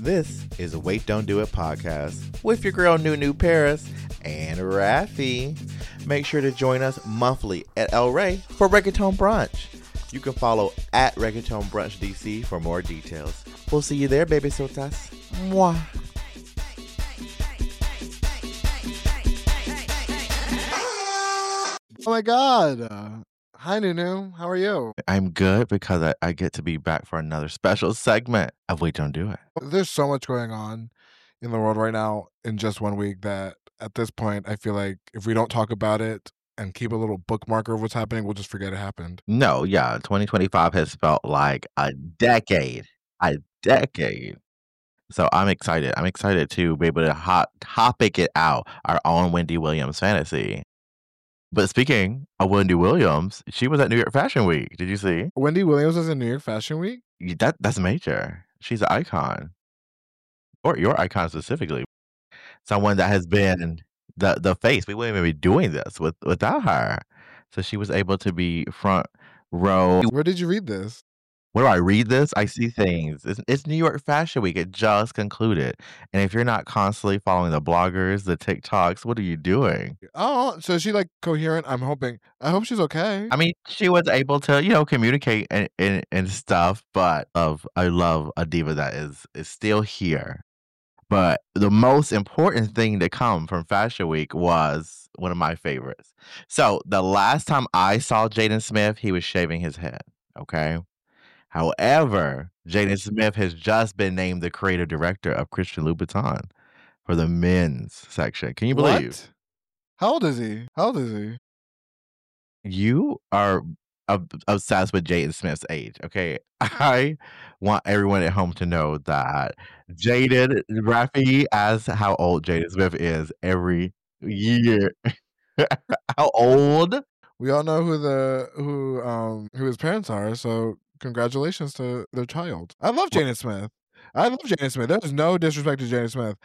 This is a Wait Don't Do It podcast with your girl Nunu Paris and Rafi. Make sure to join us monthly at El Rey for Reggaeton Brunch. You can follow at Reggaeton Brunch DC for more details. We'll see you there, baby sotas. Mwah. Oh my God. Hi, Nunu. How are you? I'm good because I get to be back for another special segment of Wait Don't Do It. There's so much going on in the world right now in just 1 week that at this point, I feel like if we don't talk about it and keep a little bookmarker of what's happening, we'll just forget it happened. No, yeah, 2025 has felt like a decade. A decade. So I'm excited. I'm excited to be able to topic it out, our own Wendy Williams fantasy. But speaking of Wendy Williams, she was at New York Fashion Week. Did you see? Wendy Williams was in New York Fashion Week? That's major. She's an icon. Or your icon specifically. Someone that has been the face. We wouldn't even be doing this without her. So she was able to be front row. Where did you read this? When do I read this? I see things. It's New York Fashion Week. It just concluded. And if you're not constantly following the bloggers, the TikToks, what are you doing? Oh, so is she like coherent? I hope she's okay. I mean, she was able to, communicate and stuff, but I love a diva that is still here. But the most important thing to come from Fashion Week was one of my favorites. So the last time I saw Jaden Smith, he was shaving his head. Okay. However, Jaden Smith has just been named the creative director of Christian Louboutin for the men's section. Can you believe? What? How old is he? You are obsessed with Jaden Smith's age, okay? I want everyone at home to know that Rafi asks how old Jaden Smith is every year. How old? We all know who his parents are, so congratulations to their child. I love Jaden Smith. There's no disrespect to Jaden Smith.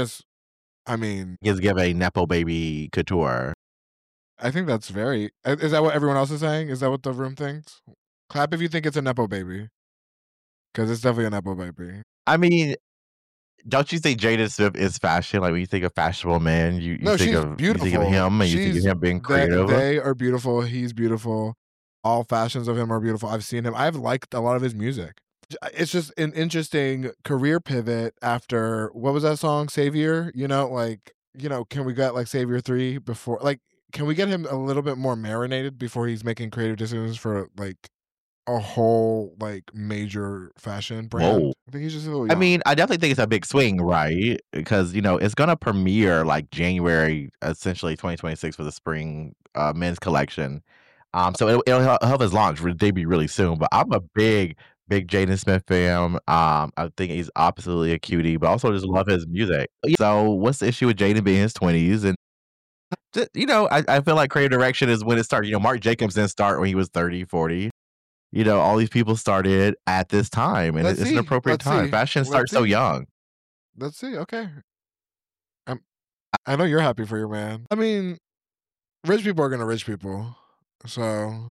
He's give a Nepo baby couture. I think that's very... Is that what everyone else is saying? Is that what the room thinks? Clap if you think it's a Nepo baby. Because it's definitely a Nepo baby. I mean, don't you think Jaden Smith is fashion? Like when you think of fashionable men, you think of him and you think of him being creative. They are beautiful. He's beautiful. All fashions of him are beautiful. I've seen him. I've liked a lot of his music. It's just an interesting career pivot after, what was that song? Savior? Can we get like Savior 3 before? Like, can we get him a little bit more marinated before he's making creative decisions for like a whole like major fashion brand? Whoa. I think he's just a little young. I mean, I definitely think it's a big swing, right? Because, it's going to premiere like January, essentially 2026 for the spring men's collection. So it'll help his launch, debut really soon. But I'm a big Jaden Smith fan. I think he's absolutely a cutie, but also just love his music. So what's the issue with Jaden being in his 20s? And I feel like creative direction is when it started. Marc Jacobs didn't start when he was 30, 40. All these people started at this time, and it's an appropriate time. Fashion starts so young. Let's see. Okay. I know you're happy for your man. I mean, rich people are gonna rich people. So,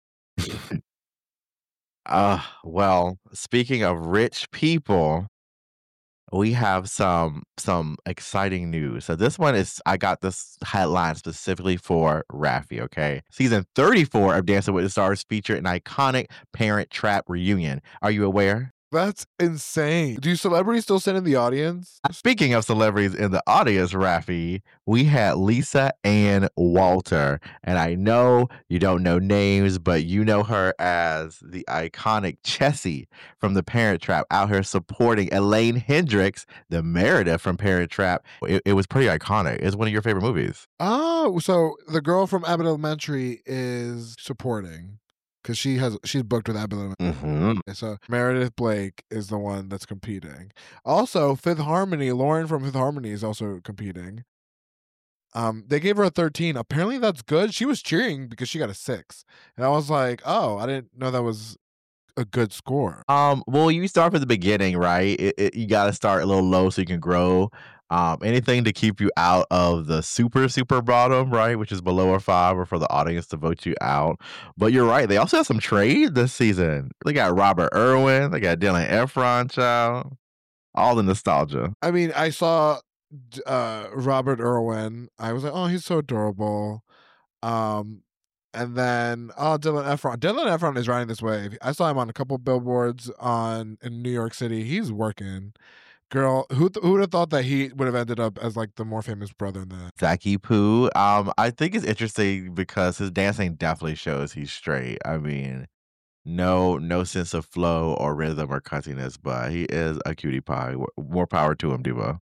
well, speaking of rich people, we have some exciting news. So this one I got this headline specifically for Rafi, okay? Season 34 of Dancing with the Stars featured an iconic Parent Trap reunion. Are you aware? That's insane. Do celebrities still sit in the audience? Speaking of celebrities in the audience, Rafi, we had Lisa Ann Walter. And I know you don't know names, but you know her as the iconic Chessie from The Parent Trap, out here supporting Elaine Hendrix, the Meredith from Parent Trap. It was pretty iconic. It's one of your favorite movies. Oh, so the girl from Abbott Elementary is supporting. Because she's booked with Abbott Elementary. Mm-hmm. So Meredith Blake is the one that's competing. Also, Fifth Harmony, Lauren from Fifth Harmony is also competing. They gave her a 13. Apparently that's good. She was cheering because she got a 6. And I was like, oh, I didn't know that was a good score. Well, you start from the beginning, right? You got to start a little low so you can grow. Anything to keep you out of the super bottom, right? Which is below a 5, or for the audience to vote you out. But you're right. They also have some trade this season. They got Robert Irwin. They got Dylan Efron, child. All the nostalgia. I mean, I saw Robert Irwin. I was like, oh, he's so adorable. Um, and then Dylan Efron. Dylan Efron is riding this wave. I saw him on a couple billboards in New York City. He's working. Girl, who would have thought that he would have ended up as like the more famous brother in that? Zaki Poo. I think it's interesting because his dancing definitely shows he's straight. I mean, no sense of flow or rhythm or cuttiness, but he is a cutie pie. More power to him, Diva.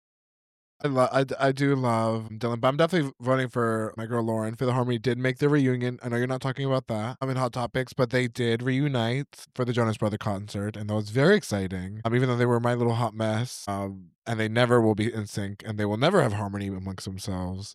I do love Dylan, but I'm definitely voting for my girl Lauren. For the Harmony did make the reunion. I know you're not talking about that. I'm in Hot Topics, but they did reunite for the Jonas Brother concert, and that was very exciting. Even though they were my little hot mess, and they never will be in sync, and they will never have harmony amongst themselves.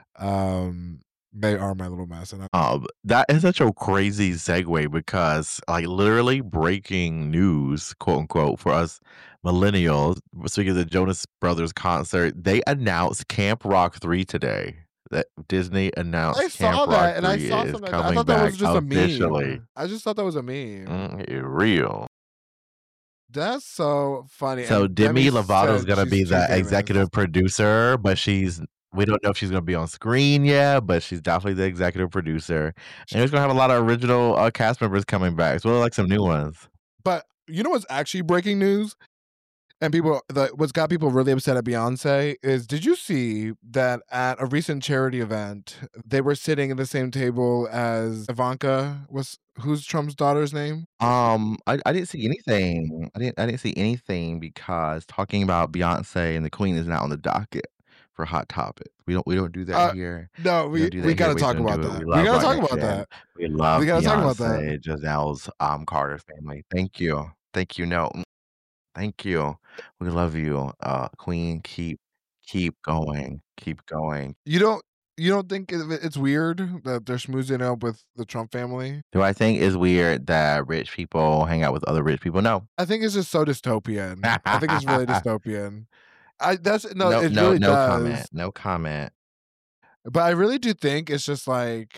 They are my little mess, and That is such a crazy segue because, like, literally breaking news, quote unquote, for us millennials. Speaking of the Jonas Brothers concert, they announced Camp Rock 3 today. That Disney I announced Camp saw Rock that, and I 3 saw is something. I coming thought that back was just a officially. meme. I just thought that was a meme. Real. That's so funny. So And Demi Demi Lovato is said gonna she's be too the famous. executive producer, but we don't know if she's gonna be on screen yet, but she's definitely the executive producer. And it's gonna have a lot of original cast members coming back, as well as like some new ones. But you know what's actually breaking news? And what's got people really upset at Beyonce is, did you see that at a recent charity event, they were sitting at the same table as Ivanka? Who's Trump's daughter's name? I didn't see anything. I didn't see anything because talking about Beyonce and the Queen is not on the docket for Hot Topic. We don't do that here. No, We don't do we that here. gotta We talk don't about do it. that. We We love gotta Black talk about Nation. that. We love We gotta talk about that. Beyonce, Giselle's Carter family. Thank you. Thank you. No, thank you. We love you. Queen, keep going. Keep going. You don't think it's weird that they're schmoozing up with the Trump family? Do I think it's weird that rich people hang out with other rich people? No. I think it's just so dystopian. I think it's really dystopian. No, It no, really no comment. does. No comment. But I really do think it's just like,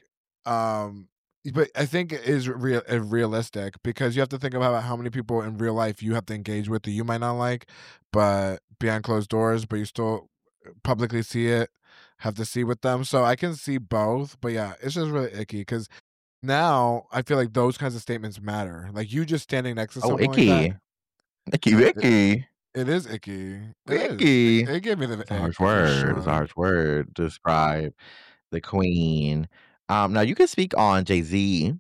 but I think it is realistic, because you have to think about how many people in real life you have to engage with that you might not like, but behind closed doors, but you still publicly see it, have to see with them. So I can see both, but yeah, it's just really icky because now I feel like those kinds of statements matter. Like you just standing next to Oh, someone like that, icky. Icky it, Vicky. it is icky. It is. Icky. It gave me the It's a ick harsh for word. It's a sure. harsh word to describe the queen. Now you can speak on Jay-Z,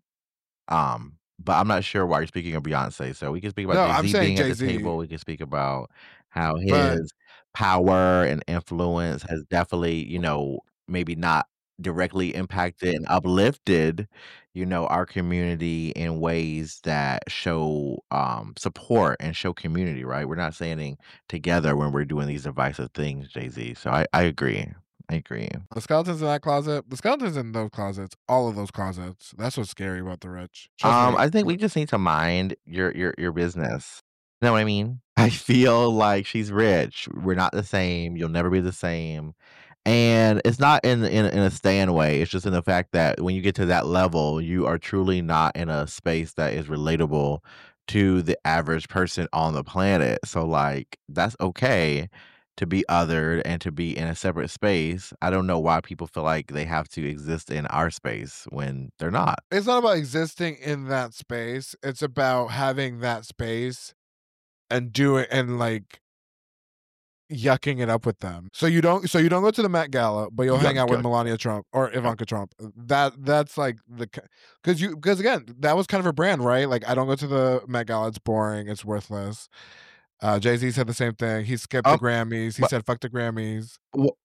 but I'm not sure why you're speaking of Beyonce. So we can speak about No, I'm Jay-Z saying being at Jay the Z, table. We can speak about how but his power and influence has definitely, maybe not directly impacted and uplifted, our community in ways that show support and show community, right? We're not standing together when we're doing these divisive things, Jay-Z. So I agree. I agree. the skeletons in that closet, the skeletons in those closets, all of those closets. That's what's scary about the rich. Trust me. I think we just need to mind your business. You know what I mean? I feel like she's rich. We're not the same. You'll never be the same. And it's not in a stand way. It's just in the fact that when you get to that level, you are truly not in a space that is relatable to the average person on the planet. So like that's okay to be othered and to be in a separate space. I don't know why people feel like they have to exist in our space when they're not. It's not about existing in that space. It's about having that space and doing and like yucking it up with them. So you don't go to the Met Gala, but you'll hang Yuck, out with yuck, Melania Trump or Ivanka Trump. That's like because again, that was kind of her brand, right? Like I don't go to the Met Gala, it's boring, it's worthless. Jay-Z said the same thing. He skipped the Oh, Grammys. He but said fuck the Grammys. w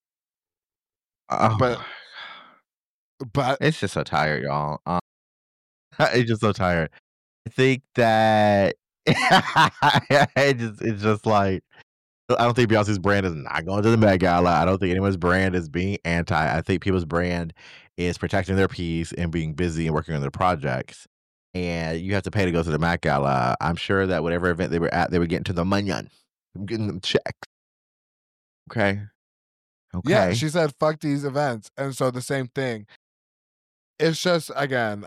But oh, but it's just so tired, y'all. It's just so tired. I think that it's just like I don't think Beyonce's brand is not going to the Met Gala. I don't think anyone's brand is being anti. I think people's brand is protecting their peace and being busy and working on their projects. And you have to pay to go to the Met Gala. I'm sure that whatever event they were at, they were getting to the money. I'm getting them checks. Okay. yeah, Okay. she said fuck these events. And so the same thing. It's just again,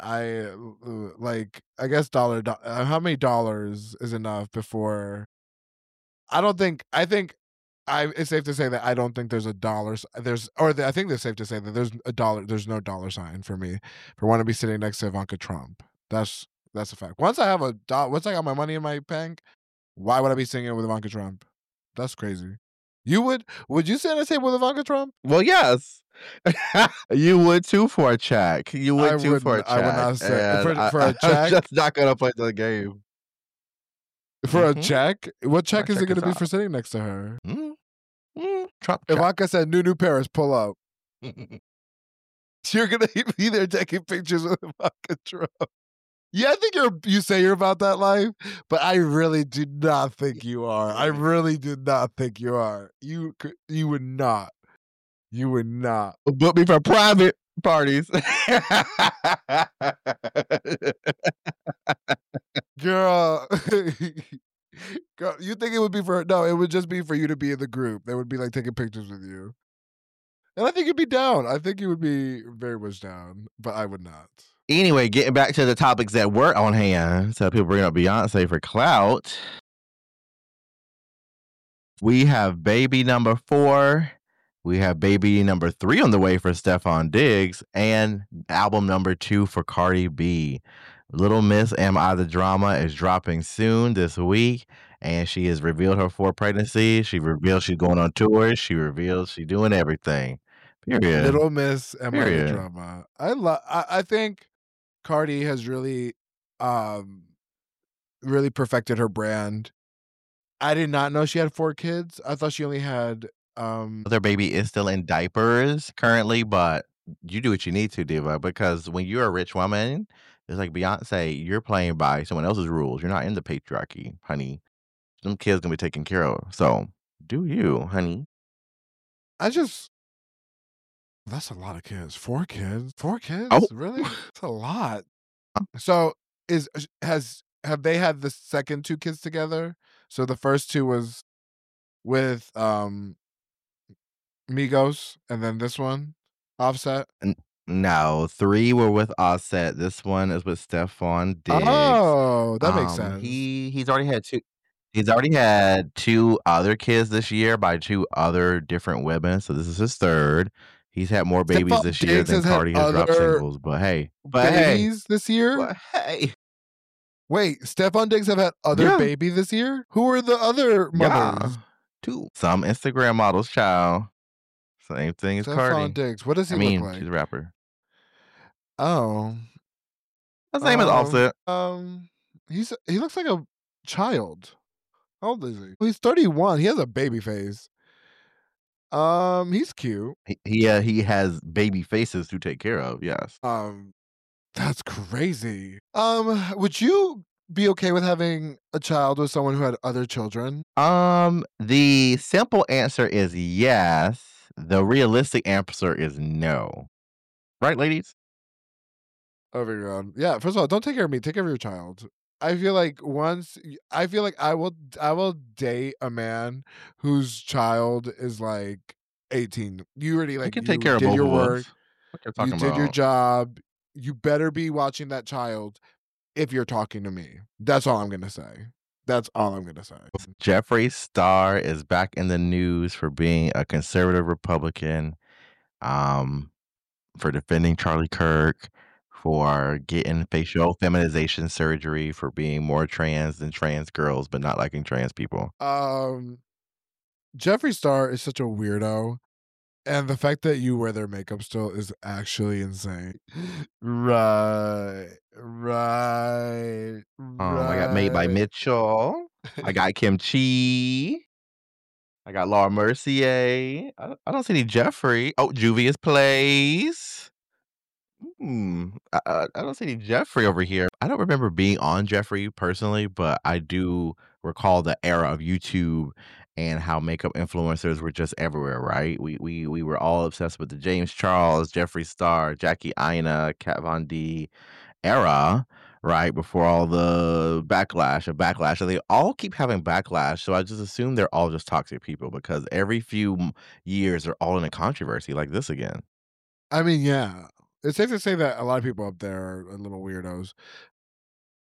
I guess how many dollars is enough before It's safe to say that I don't think there's a dollar. I think it's safe to say that there's a dollar. There's no dollar sign for me for want to be sitting next to Ivanka Trump. That's a fact. Once I got my money in my bank, why would I be singing with Ivanka Trump? That's crazy. You would? Would you sit at a table with Ivanka Trump? Well, yes. You would too for a check. You I would too for a wouldn't. I would check. not say And for a I'm check. just not gonna play the game. For a Mhm. check? What check My is it check going is to be for out. sitting next to her? Trump check. Ivanka said, "New Paris, pull up." You're going to be there taking pictures with Ivanka Trump. Yeah, I think you say you're about that life, but I really do not think you are. I really do not think you are. You would not. You would not. Book me for private parties. Girl. Girl, you think it would be no, it would just be for you to be in the group. They would be like taking pictures with you. And I think you'd be down. I think you would be very much down, but I would not. Anyway, getting back to the topics that were on hand. So people bring up Beyonce for clout. We have baby number 4. We have baby number 3 on the way for Stefan Diggs, and album number 2 for Cardi B. Little Miss Am I the Drama is dropping soon this week, and she has revealed her 4 pregnancies. She revealed she's going on tours. She reveals she's doing everything. Period. Little Miss Am I the Period. Drama. I think Cardi has really really perfected her brand. I did not know she had 4 kids. I thought she only had Their baby is still in diapers currently, but you do what you need to, Diva, because when you're a rich woman, it's like Beyonce, you're playing by someone else's rules. You're not in the patriarchy, honey. Some kids gonna be taken care of. So do you, honey. That's a lot of kids. 4 kids? 4 kids? Oh. Really? That's a lot. So have they had the second 2 kids together? So the first 2 was with Migos, and then this one, Offset? No, 3 were with Offset. This one is with Stefan Diggs. Oh, that makes sense. He's already had 2. He's already had 2 other kids this year by 2 other different women, so this is his 3rd. He's had more babies Stefan this year Diggs than has had Cardi has dropped other singles, but hey. babies this year? But hey. Wait, Stefan Diggs have had other Yeah. baby this year? Who are the other mothers? Yeah. 2. Some Instagram models, child. Same thing as Stefan Cardi. Diggs. What does he I mean, look like? she's a rapper. Oh. His name is Offset. He looks like a child. How old is he? He's 31. He has a baby face. He's cute. He has baby faces to take care of, yes. That's crazy. Would you be okay with having a child with someone who had other children? The simple answer is yes. The realistic answer is no. Right, ladies? Oh my god. Yeah, first of all, don't take care of me, take care of your child. I feel like I will date a man whose child is like 18. You already I like can you take care of did both your of work. us. What you're You talking did your about? job. You better be watching that child if you're talking to me. That's all I'm gonna say. That's all I'm gonna say. Jeffree Star is back in the news for being a conservative Republican, for defending Charlie Kirk, for getting facial feminization surgery, for being more trans than trans girls, but not liking trans people. Jeffree Star is such a weirdo. And the fact that you wear their makeup still is actually insane. Right. I got Made by Mitchell. I got Kim Chi. I got Laura Mercier. I don't see any Jeffrey. Oh, Juvia's Place. I don't see any Jeffrey over here. I don't remember being on Jeffrey personally, but I do recall the era of YouTube and how makeup influencers were just everywhere, right? We were all obsessed with the James Charles, Jeffree Star, Jackie Aina, Kat Von D era, right? Before all the backlash of backlash. And they all keep having backlash. So I just assume they're all just toxic people because every few years they're all in a controversy like this again. I mean, yeah. It's safe to say that a lot of people up there are little weirdos.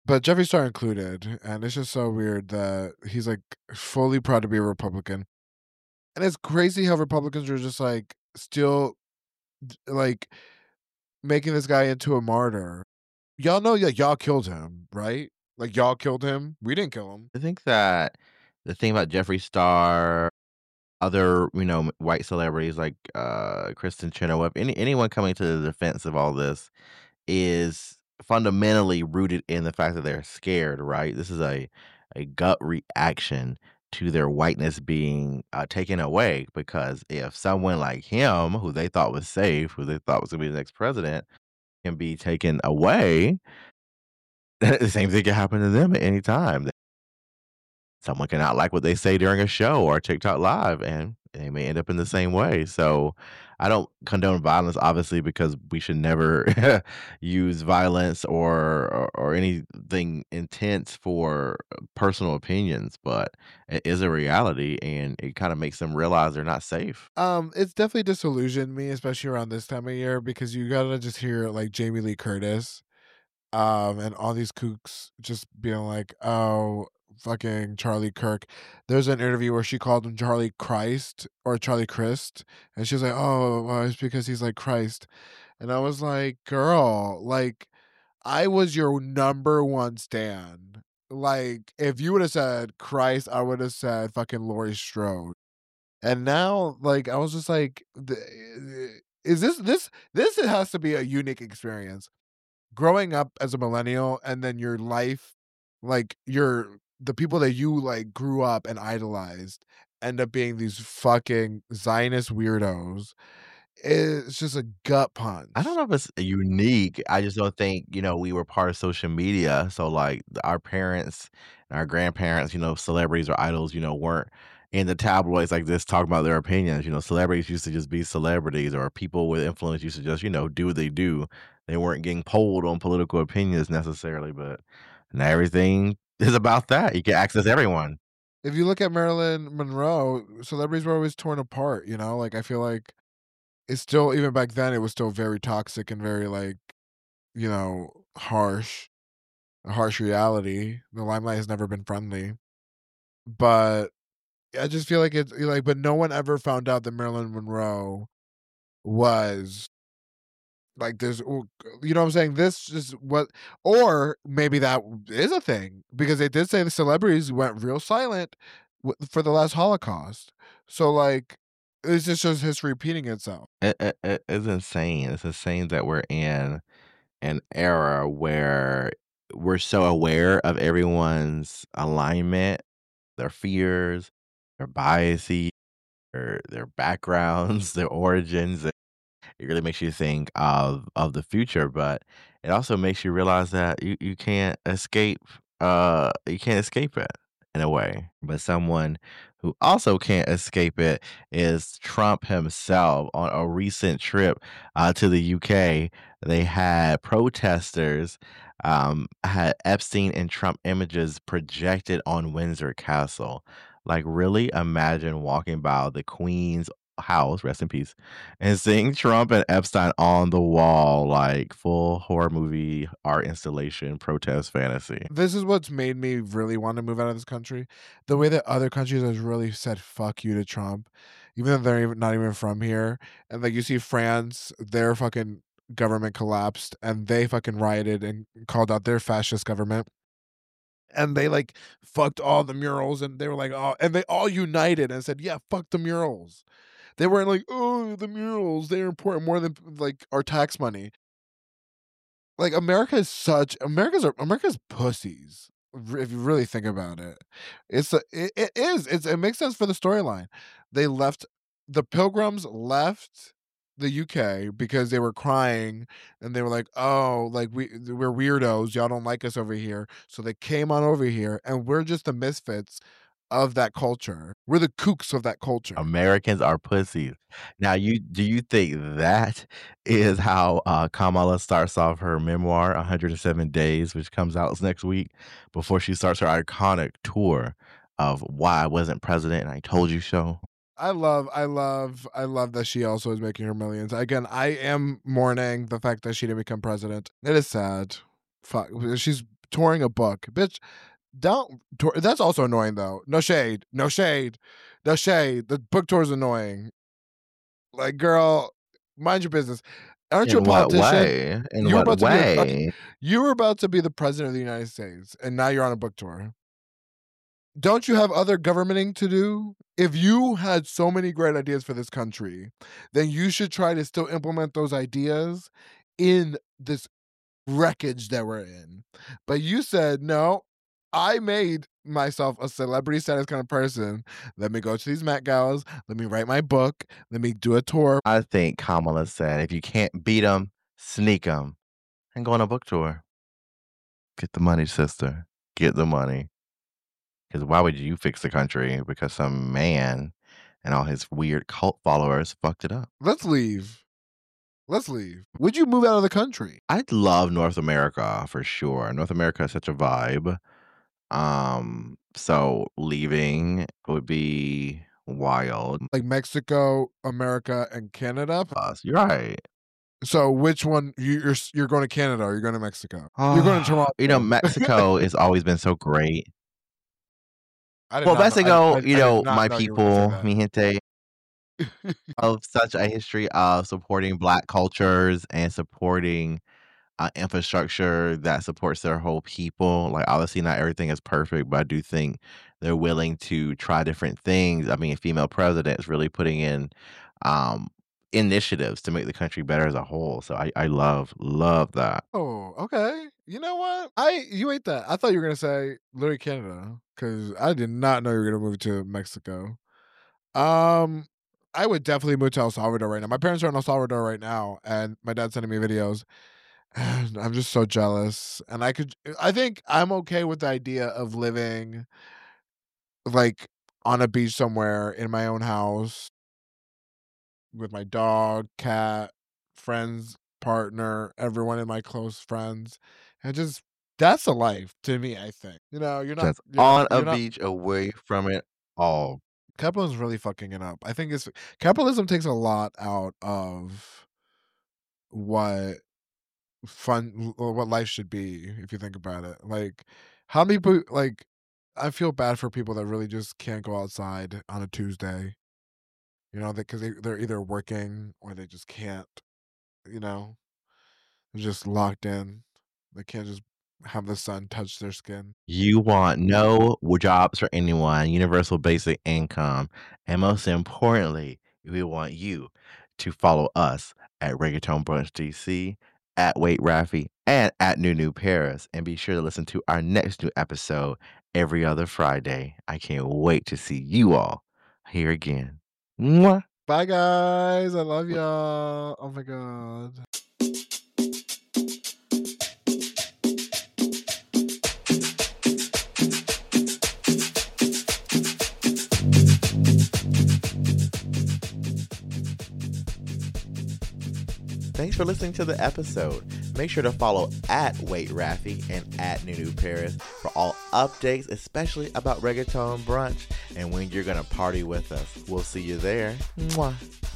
but Jeffree Star included, and it's just so weird that he's like fully proud to be a Republican. And it's crazy how Republicans are just like still like making this guy into a martyr. Y'all know, like, y'all killed him, right? Like, y'all killed him. We didn't kill him. I think that the thing about Jeffree Star, other, white celebrities like, Kristen Chenoweth, anyone coming to the defense of all this is fundamentally rooted in the fact that they're scared, right? This is a gut reaction to their whiteness being, taken away, because if someone like him, who they thought was safe, who they thought was gonna be the next president, can be taken away, the same thing can happen to them at any time. Someone can not like what they say during a show or TikTok live, and they may end up in the same way. So I don't condone violence, obviously, because we should never use violence or anything intense for personal opinions. But it is a reality, and it kind of makes them realize they're not safe. It's definitely disillusioned me, especially around this time of year, because you gotta just hear like Jamie Lee Curtis, and all these kooks just being like, "Oh, fucking Charlie Kirk." There's an interview where she called him Charlie Christ or Charlie Christ, and she was like, "Oh, well, it's because he's like Christ." And I was like, "Girl, like I was your number one stan. Like if you would have said Christ, I would have said fucking Laurie Strode." And now, like, I was just like, "Is this has to be a unique experience." Growing up as a millennial and then your life, like your the people that you like grew up and idolized end up being these fucking Zionist weirdos. It's just a gut I don't punch. know if it's unique. I just don't think, we were part of social media. So, like, our parents and our grandparents, celebrities or idols, weren't in the tabloids like this talking about their opinions. Celebrities used to just be celebrities, or people with influence used to just, do what they do. They weren't getting polled on political opinions necessarily, but now everything is about that. You can access everyone. If you look at Marilyn Monroe, celebrities were always torn apart, you know? Like I feel like it's still even back then it was still very toxic and very like, harsh, a harsh reality. The limelight has never been friendly. But I just feel like it's like, but no one ever found out that Marilyn Monroe was like this. You know what I'm saying? This is what, or maybe that is a thing because they did say the celebrities went real silent for the last Holocaust. So like, it's just shows history repeating itself. It's insane. It's insane that we're in an era where we're so aware of everyone's alignment, their fears, their biases, their backgrounds, their origins. It really makes you think of the future, but it also makes you realize that you can't escape it in a way. But someone who also can't escape it is Trump himself. On a recent trip to the UK, they had protesters had Epstein and Trump images projected on Windsor Castle. Like, really imagine walking by the Queen's house, rest in peace, and seeing Trump and Epstein on the wall, like full horror movie art installation, protest fantasy. This is what's made me really want to move out of this country. The way that other countries has really said "fuck you" to Trump, even though they're not even from here. And like you see France, their fucking government collapsed, and they fucking rioted and called out their fascist government. And they like fucked all the murals, and they were like, oh, and they all united and said, "Yeah, fuck the murals." They weren't like, "Oh, the murals, they're important more than like our tax money." Like, America's pussies, if you really think about it. It is, it makes sense for the storyline. They left the Pilgrims left the UK because they were crying, and they were like, "Oh, like, we're weirdos, y'all don't like us over here." So they came on over here, and we're just the misfits of that culture. We're the kooks of that culture. Americans are pussies. Now, do you think that is how Kamala starts off her memoir, 107 Days, which comes out next week, before she starts her iconic tour of why I wasn't president and I told you so? I love that she also is making her millions. I am mourning the fact that she didn't become president. It is sad. Fuck, she's touring a book, bitch. Don't tour. That's also annoying though. No shade. The book tour is annoying. Like, girl, mind your business. Aren't you a In what politician? way? In You were what about to be way? you were about to be the president of the United States, and now you're on a book tour. Don't you have other governing to do? If you had so many great ideas for this country, then you should try to still implement those ideas in this wreckage that we're in. But you said, no, I made myself a celebrity status kind of person. Let me go to these Met Galas. Let me write my book. Let me do a tour. I think Kamala said, if you can't beat them, sneak them and go on a book tour. Get the money, sister. Get the money. Because why would you fix the country? Because some man and all his weird cult followers fucked it up. Let's leave. Would you move out of the country? I'd love North America for sure. North America is such a vibe. So leaving would be wild. Like Mexico, America, and Canada. You're right. So which one you're going to Canada or you're going to Mexico? You're going to Toronto. You know, Mexico has always been so great. I did Well, not know- Mexico, I you did know, not my know you were gonna people, say that. mi gente, of such a history of supporting Black cultures and supporting infrastructure that supports their whole people. Like, obviously, not everything is perfect, but I do think they're willing to try different things. I mean, female presidents really putting in um, initiatives to make the country better as a whole. So I love that. Oh, okay. You know what? You ate that. I thought you were gonna say literally Canada because I did not know you were gonna move to Mexico. I would definitely move to El Salvador right now. My parents are in El Salvador right now, and my dad's sending me videos. And I'm just so jealous. And I think I'm okay with the idea of living like on a beach somewhere in my own house with my dog, cat, friends, partner, everyone in my close friends. And just that's a life to me, I think. You know, Just on a beach away from it all. Capitalism's really fucking it up. I think capitalism takes a lot out of what what life should be if you think about it. Like how many people I feel bad for people that really just can't go outside on a Tuesday. You know, because they're either working or they just can't, you know, they're just locked in. They can't just have the sun touch their skin. You want no jobs for anyone, universal basic income, and most importantly, we want you to follow us at Reggaeton Brunch DC, at Wait Raffy, and at New Paris, and be sure to listen to our next new episode every other Friday. I can't wait to see you all here again. Mwah. Bye, guys. I love y'all. Oh my God. Thanks for listening to the episode. Make sure to follow at Wait Raffy and at New Paris for all updates, especially about Reggaeton Brunch and when you're going to party with us. We'll see you there. Mwah.